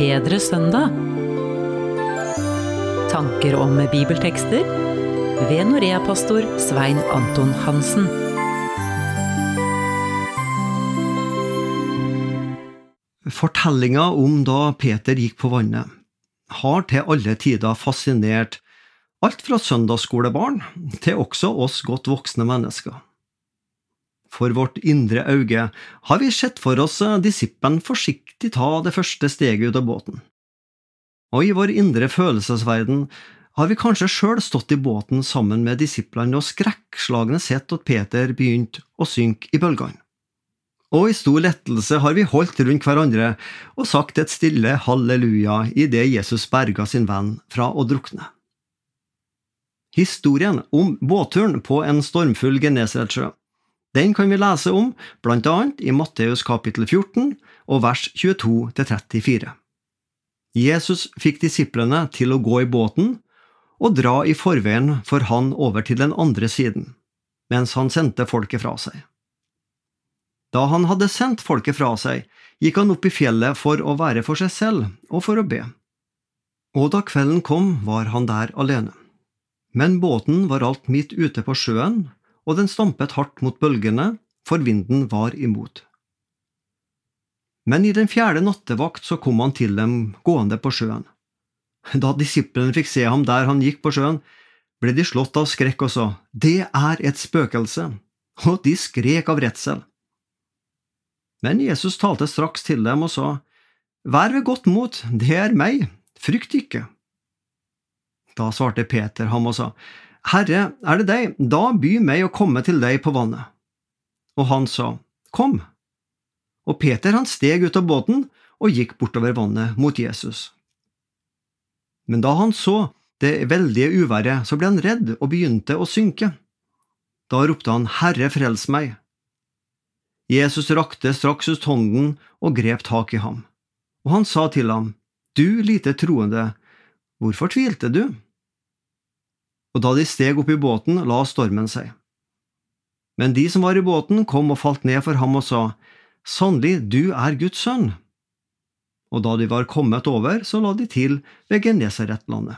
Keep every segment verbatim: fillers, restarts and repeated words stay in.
bedre søndag. Tanker om bibeltekster ved Norea-pastor Svein Anton Hansen. Fortellinga om da Peter gikk på vannet har til alle tider fascinert alt fra søndagsskolebarn til også oss godt voksne mennesker. For vårt indre øye har vi sett for oss disippelen forsiktig ta det første steget ut av båten. Og i vår indre følelsesverden har vi kanskje selv stått i båten sammen med disiplene og skrekkslagne sett at Peter begynte å synke i bølgene. Og i stor lettelse har vi holdt rundt hverandre og sagt et stille halleluja i det Jesus berga sin venn fra å drukne. Historien om båtturen på en stormfull Genesaretsjø, den kan vi lese om blant annet i Matteus kapittel fjorten og vers tjueto til trettifire. Jesus fikk disiplene til å gå i båten og dra i forveien for han over til den andre siden, mens han sendte folket fra seg. Da han hadde sendt folket fra seg, gikk han opp i fjellet for å være for seg selv og for å be. Og da kvelden kom, var han der alene. Men båten var alt midt ute på sjøen, og den stampet hardt mot bølgene, for vinden var imot. Men i den fjerde nattevakt så kom han til dem gående på sjøen. Da disiplene fikk se ham der han gikk på sjøen, ble de slått av skrekk og sa, «Det er et spøkelse», og de skrek av redsel. Men Jesus talte straks til dem og sa, «Vær ved godt mot, det er meg, frykt ikke». Da svarte Peter ham og sa, «Herre, er det deg? Da by meg å komme til deg på vannet». Og han sa, «Kom». Og Peter han steg ut av båten og gikk bortover vannet mot Jesus. Men da han så det veldige uværet, så ble han redd og begynte å synke. Da ropte han, «Herre, frels meg». Jesus rakte straks ut hånden og grep tak i ham. Og han sa til ham, «Du lite troende, hvorfor tvilte du?» Og da de steg opp i båten, la stormen seg. Men de som var i båten kom og falt ned for ham og sa, «Sannelig, du er Guds sønn». Og da de var kommet over, så la de til ved Genesaretlandet.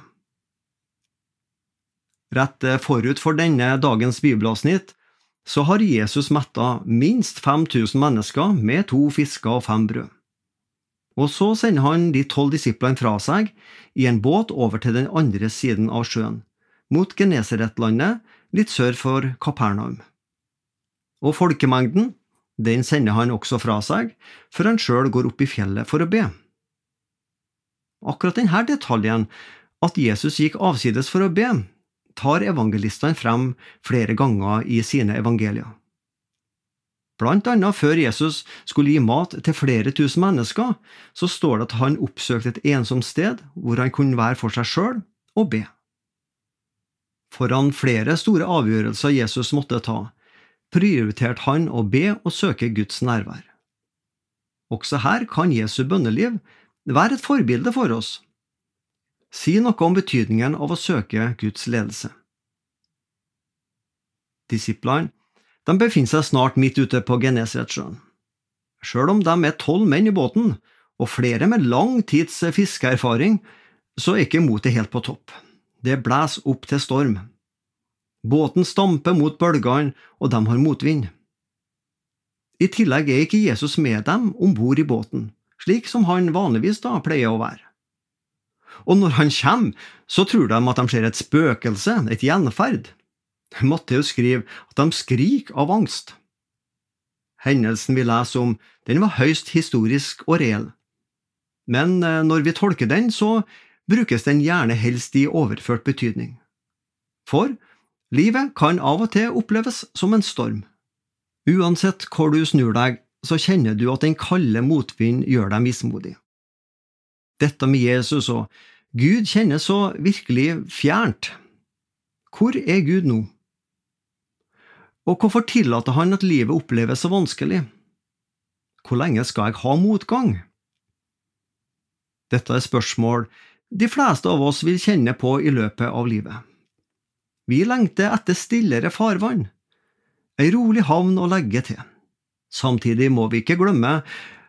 Rett forut for denne dagens bibelavsnitt, så har Jesus mettet minst fem tusen mennesker med to fisker og fem brød. Og så sender han de tolv disiplene fra seg i en båt over til den andre siden av sjøen, mot Genesaretlandet, litt sør for Kapernaum. Og folkemengden, den sender han også fra seg, før han selv går opp i fjellet for å be. Akkurat denne detaljen, at Jesus gikk avsides for å be, tar evangelistene frem flere ganger i sine evangelier. Blant annet før Jesus skulle gi mat til flere tusen mennesker, så står det at han oppsøkte et ensomt sted hvor han kunne være for seg selv og be. Foran flere store avgjørelser Jesus måtte ta, prioriterte han å be og søke Guds nærvær. Også her kan Jesu bønneliv være et forbilde for oss. Si noe om betydningen av å søke Guds ledelse. Disiplene, de befinner seg snart midt ute på Genesaretsjøen. Selv om de er tolv menn i båten, og flere med lang tids fiskeerfaring, så er ikke motet helt på topp. Det blæs opp til storm. Båten stamper mot bølgene, og de har motvind. I tillegg er ikke Jesus med dem ombord i båten, slik som han vanligvis da pleier å være. Og når han kommer, så tror de at de ser et spøkelse, et gjenferd. Matteus skriver at de skriker av angst. Hendelsen vi leser om, den var høyst historisk og reell. Men når vi tolker den, så brukes den gjerne helst i overført betydning. For livet kan av og til oppleves som en storm. Uansett hvor du snur deg, så kjenner du at den kalde motvind gjør deg mismodig. Dette med Jesus og Gud kjennes så virkelig fjernt. Hvor er Gud nå? Og hvorfor tillater han at livet oppleves så vanskelig? Hvor lenge skal jeg ha motgang? Dette er spørsmål de fleste av oss vil kjenne på i løpet av livet. Vi lengter etter stillere farvann, en rolig havn å legge til. Samtidig må vi ikke glemme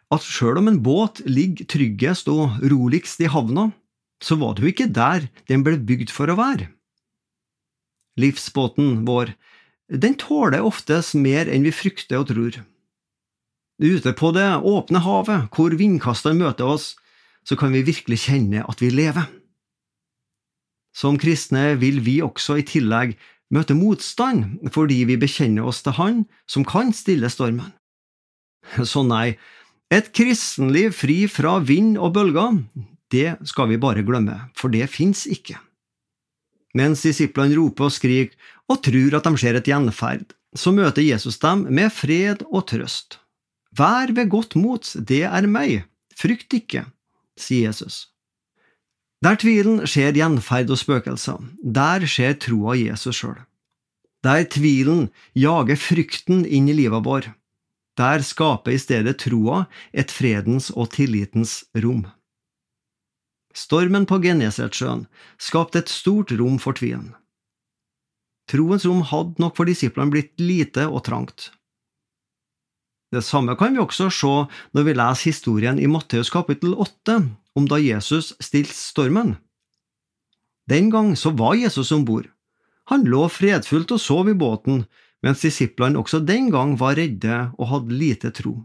at selv om en båt ligger tryggest og roligst i havna, så var det jo ikke der den ble bygd for å være. Livsbåten vår, den tåler oftest mer enn vi frykter og tror. Ute på det åpne havet, hvor vindkastene møter oss, så kan vi virkelig kjenne at vi lever. Som kristne vil vi også i tillegg møte motstand fordi vi bekjenner oss til Han som kan stille stormen. Så nei, et kristenliv fri fra vind og bølger, det skal vi bare glemme, for det finnes ikke. Mens disiplene roper og skriker og tror at de ser et gjenferd, så møter Jesus dem med fred og trøst. Vær ved godt mot, det er meg, frykt ikke, sier Jesus. Der tvilen skjer gjenferd og spøkelser, der skjer troa Jesus selv. Der tvilen jager frykten inn i livet vår, der skaper i stedet troa et fredens og tillitens rom. Stormen på Genesaretsjøen skapte et stort rom for tvilen. Troens rom hadde nok for disiplene blitt lite og trangt. Det samme kan vi også se når vi leser historien i Matteus kapittel åtte om da Jesus stilte stormen. Den gang så var Jesus ombord. Han lå fredfullt og sov i båten, mens disiplene også den gang var redde og hadde lite tro.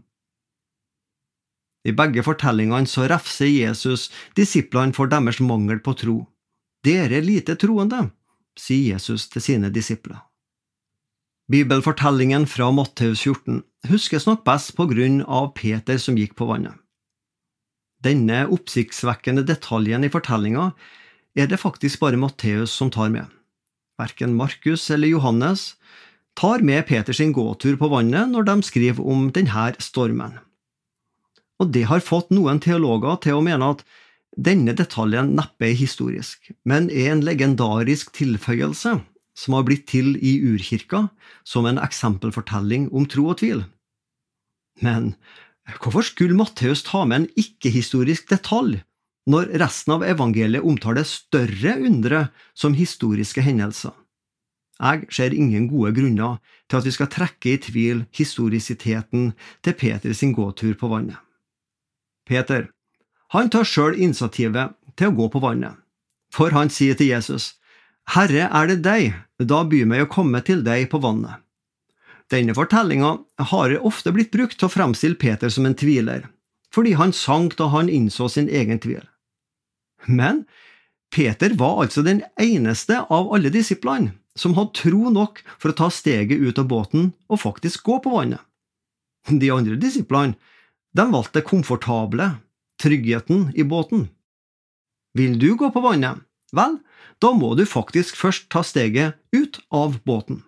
I begge fortellingene så refser Jesus disiplene for deres mangel på tro. Dere er lite troende, sier Jesus til sine disipler. Bibelfortellingen fra Matteus fjorten huskes nok best på grunn av Peter som gikk på vannet. Denne oppsiktsvekkende detaljen i fortellingen er det faktisk bare Matteus som tar med. Hverken Markus eller Johannes tar med Peter sin gåtur på vannet når de skriver om denne stormen. Og det har fått noen teologer til å mene at denne detaljen neppe er historisk, men er en legendarisk tilføyelse som har blitt til i urkirka som en eksempelfortelling om tro og tvil. Men hvorfor skulle Matteus ta med en ikke-historisk detalj når resten av evangeliet omtaler større undre som historiske hendelser? Jeg ser ingen gode grunner til at vi skal trekke i tvil historisiteten til Peter sin gåtur på vannet. Peter, han tar selv initiativet til å gå på vannet, for han sier til Jesus, «Herre, er det deg, da byr meg å komme til deg på vannet.» Denne fortellingen har ofte blitt brukt til å fremstille Peter som en tviler, fordi han sank da han innså sin egen tvil. Men Peter var altså den eneste av alle disiplene som hadde tro nok for å ta steget ut av båten og faktisk gå på vannet. De andre disiplene, de valgte det komfortable, tryggheten i båten. Vil du gå på vannet? Vel, da må du faktisk først ta steget ut av båten.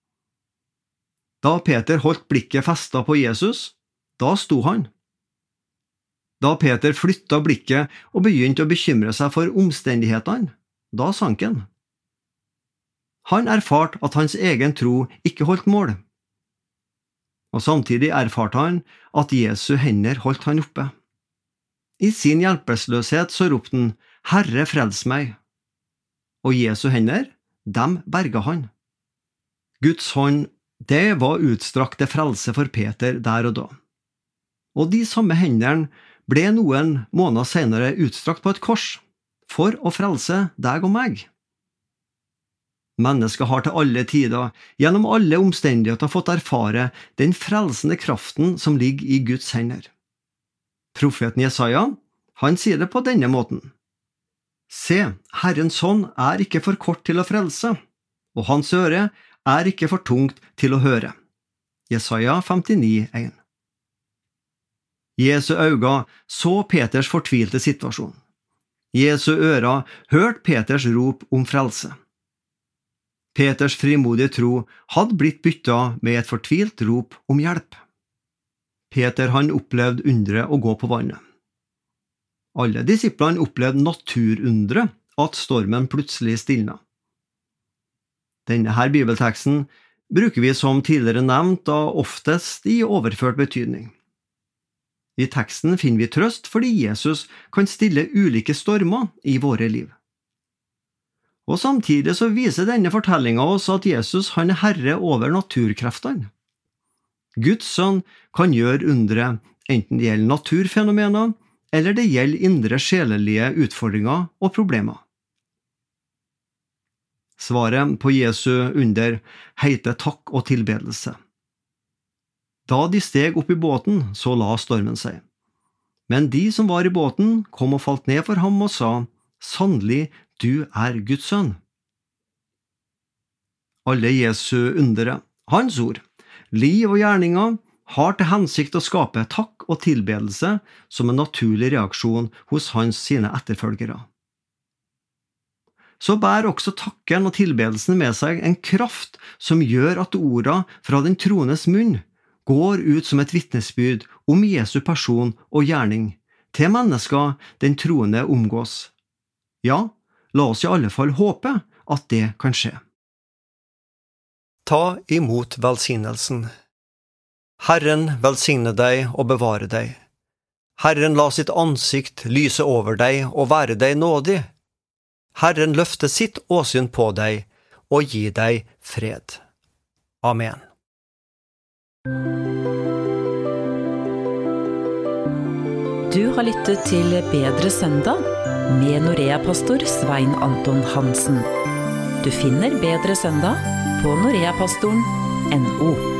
Da Peter holdt blikket festet på Jesus, da sto han. Da Peter flyttet blikket og begynte å bekymre seg for omstendighetene, da sank han. Han erfarte at hans egen tro ikke holdt mål. Og samtidig erfarte han at Jesu hender holdt han oppe. I sin hjelpeløshet så ropte han, «Herre, frels meg!» Og Jesu hender, dem berga han. Guds hånd, det var utstrakt til frelse for Peter der og da. Og de samme hendene ble noen måneder senere utstrakt på et kors, for å frelse deg og meg. Mennesket har til alle tider, gjennom alle omstendigheter fått erfare den frelsende kraften som ligger i Guds hender. Profeten Jesaja, han sier det på denne måten. Se, Herrens hånd er ikke for kort til å frelse, og hans øre er ikke for tungt til å høre. Jesaja femtini, en. Jesu øyne så Peters fortvilte situasjon. Jesu ører hørte Peters rop om frelse. Peters frimodige tro hadde blitt byttet med et fortvilt rop om hjelp. Peter han opplevde undre å gå på vannet. Alle disiplene opplevde naturundre at stormen plutselig stilnet. Denne her bibelteksten bruker vi som tidligere nevnt da oftest i overført betydning. I teksten finner vi trøst fordi Jesus kan stille ulike stormer i våre liv. Og samtidig så viser denne fortellingen oss at Jesus han er herre over naturkreftene. Guds sønn kan gjøre undre enten det gjelder naturfenomener, eller det gjelder indre sjelelige utfordringer og problemer. Svaret på Jesu under heter takk og tilbedelse. Da de steg opp i båten, så la stormen seg. Men de som var i båten, kom og falt ned for ham og sa, «Sannelig, du er Guds sønn.» Alle Jesu undere, hans ord, liv og gjerninger, har til hensikt å skape takk og tilbedelse som en naturlig reaksjon hos hans sine etterfølgere. Så bærer også takken og tilbedelsen med seg en kraft som gjør at orda fra den troendes munn går ut som et vitnesbyrd om Jesu person og gjerning til mennesker den troende omgås. Ja, la oss i alle fall håpe at det kan skje. Ta imot velsignelsen. Herren velsigne deg og bevare deg. Herren la sitt ansikt lyse over deg og være deg nådig. Herren løfte sitt åsyn på deg og gi deg fred. Amen. Du har lyttet til Bedre søndag med Norea-pastor Svein Anton Hansen. Du finner Bedre søndag på noreapastoren punktum no.